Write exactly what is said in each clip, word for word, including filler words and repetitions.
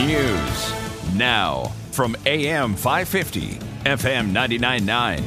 News. Now, from A M five fifty, F M ninety-nine point nine,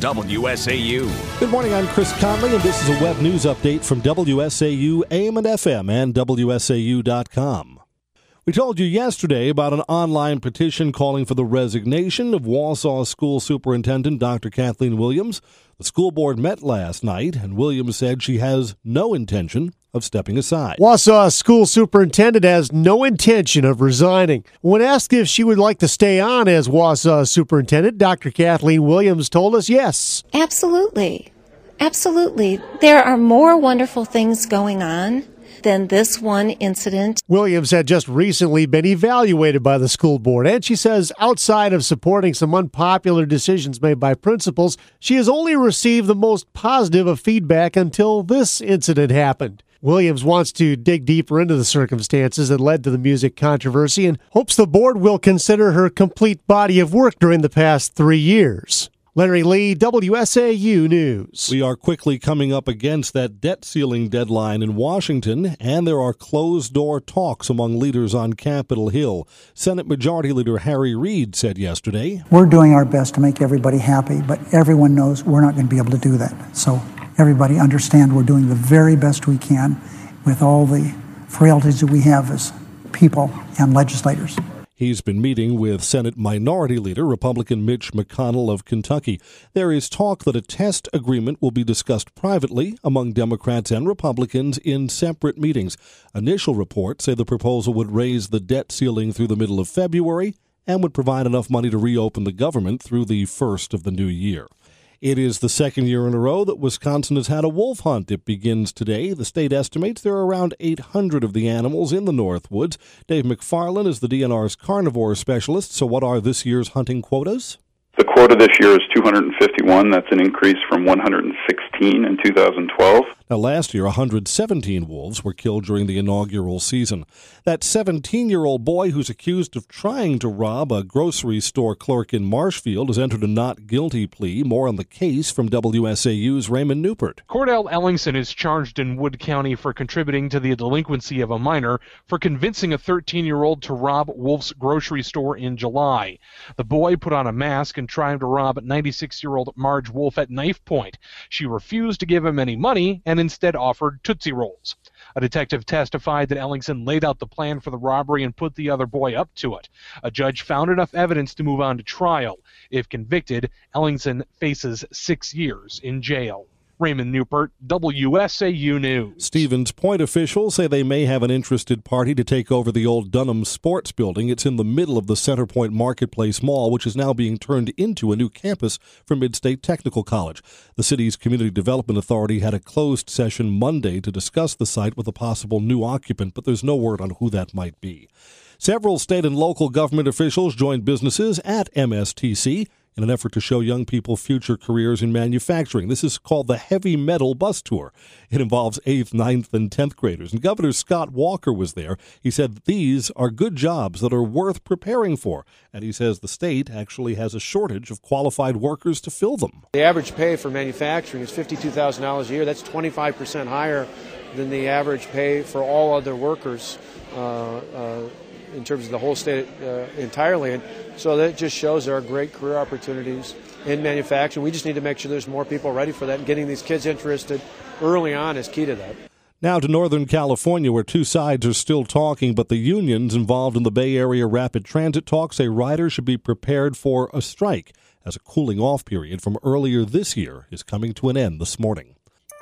W S A U. Good morning, I'm Chris Conley, and this is a web news update from W S A U, A M and F M, and W S A U dot com. We told you yesterday about an online petition calling for the resignation of Wausau School Superintendent Doctor Kathleen Williams. The school board met last night, and Williams said she has no intention of stepping aside. Wausau School Superintendent has no intention of resigning. When asked if she would like to stay on as Wausau Superintendent, Doctor Kathleen Williams told us yes. Absolutely. Absolutely. There are more wonderful things going on than this one incident. Williams had just recently been evaluated by the school board, and she says outside of supporting some unpopular decisions made by principals, she has only received the most positive of feedback until this incident happened. Williams wants to dig deeper into the circumstances that led to the music controversy and hopes the board will consider her complete body of work during the past three years. Larry Lee, W S A U News. We are quickly coming up against that debt ceiling deadline in Washington, and there are closed-door talks among leaders on Capitol Hill. Senate Majority Leader Harry Reid said yesterday, "We're doing our best to make everybody happy, but everyone knows we're not going to be able to do that. So everybody understand we're doing the very best we can with all the frailties that we have as people and legislators." He's been meeting with Senate Minority Leader Republican Mitch McConnell of Kentucky. There is talk that a test agreement will be discussed privately among Democrats and Republicans in separate meetings. Initial reports say the proposal would raise the debt ceiling through the middle of February and would provide enough money to reopen the government through the first of the new year. It is the second year in a row that Wisconsin has had a wolf hunt. It begins today. The state estimates there are around eight hundred of the animals in the Northwoods. Dave McFarland is the D N R's carnivore specialist. So what are this year's hunting quotas? The quota this year is two hundred fifty-one. That's an increase from one hundred sixteen in two thousand twelve. Now, last year, one hundred seventeen wolves were killed during the inaugural season. That seventeen-year-old boy who's accused of trying to rob a grocery store clerk in Marshfield has entered a not guilty plea. More on the case from W S A U's Raymond Newport. Cordell Ellingson is charged in Wood County for contributing to the delinquency of a minor for convincing a thirteen-year-old to rob Wolf's grocery store in July. The boy put on a mask and tried to rob ninety-six-year-old Marge Wolf at knife point. She refused to give him any money and instead offered Tootsie Rolls. A detective testified that Ellingson laid out the plan for the robbery and put the other boy up to it. A judge found enough evidence to move on to trial. If convicted, Ellingson faces six years in jail. Raymond Newport, W S A U News. Stevens Point officials say they may have an interested party to take over the old Dunham Sports Building. It's in the middle of the Center Point Marketplace Mall, which is now being turned into a new campus for Mid-State Technical College. The city's Community Development Authority had a closed session Monday to discuss the site with a possible new occupant, but there's no word on who that might be. Several state and local government officials joined businesses at M S T C in an effort to show young people future careers in manufacturing. This is called the Heavy Metal Bus Tour. It involves eighth, ninth, and tenth graders. And Governor Scott Walker was there. He said these are good jobs that are worth preparing for. And he says the state actually has a shortage of qualified workers to fill them. The average pay for manufacturing is fifty-two thousand dollars a year. That's twenty-five percent higher than the average pay for all other workers uh, uh, in terms of the whole state uh, entirely. And so that just shows there are great career opportunities in manufacturing. We just need to make sure there's more people ready for that, and getting these kids interested early on is key to that. Now to Northern California, where two sides are still talking, but the unions involved in the Bay Area rapid transit talks say riders should be prepared for a strike, as a cooling-off period from earlier this year is coming to an end this morning.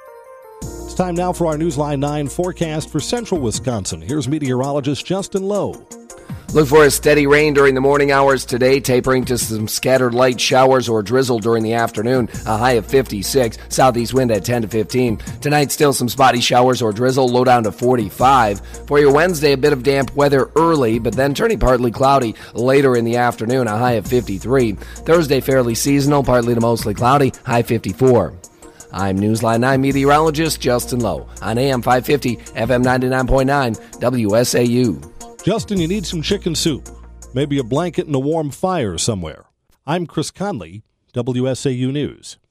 It's time now for our Newsline nine forecast for central Wisconsin. Here's meteorologist Justin Lowe. Look for a steady rain during the morning hours today, tapering to some scattered light showers or drizzle during the afternoon, a high of fifty-six, southeast wind at ten to fifteen. Tonight, still some spotty showers or drizzle, low down to forty-five. For your Wednesday, a bit of damp weather early, but then turning partly cloudy later in the afternoon, a high of fifty-three. Thursday, fairly seasonal, partly to mostly cloudy, high fifty-four. I'm Newsline nine meteorologist Justin Lowe on A M five fifty, F M ninety-nine point nine, W S A U. Justin, you need some chicken soup, maybe a blanket and a warm fire somewhere. I'm Chris Conley, W S A U News.